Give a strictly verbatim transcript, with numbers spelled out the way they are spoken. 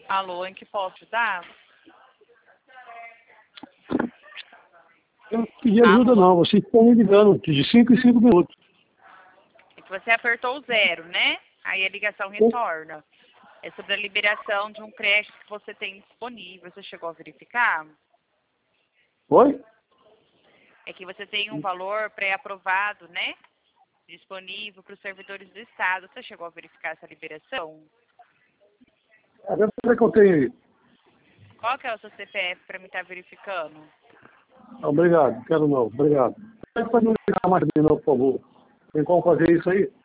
Alô, em que posso ajudar? Eu não pedi ajuda Alô? não, vocês estão me ligando de cinco em cinco minutos. É que você apertou o zero, né? Aí a ligação retorna. É sobre a liberação de um crédito que você tem disponível. Você chegou a verificar? Oi? É que você tem um valor pré-aprovado, né? Disponível para os servidores do Estado. Você chegou a verificar essa liberação? É, deve ser que eu tenho aí. Qual que é o seu C P F para me estar verificando? Obrigado, quero não, obrigado. Pode me ligar mais de novo, por favor. Tem como fazer isso aí?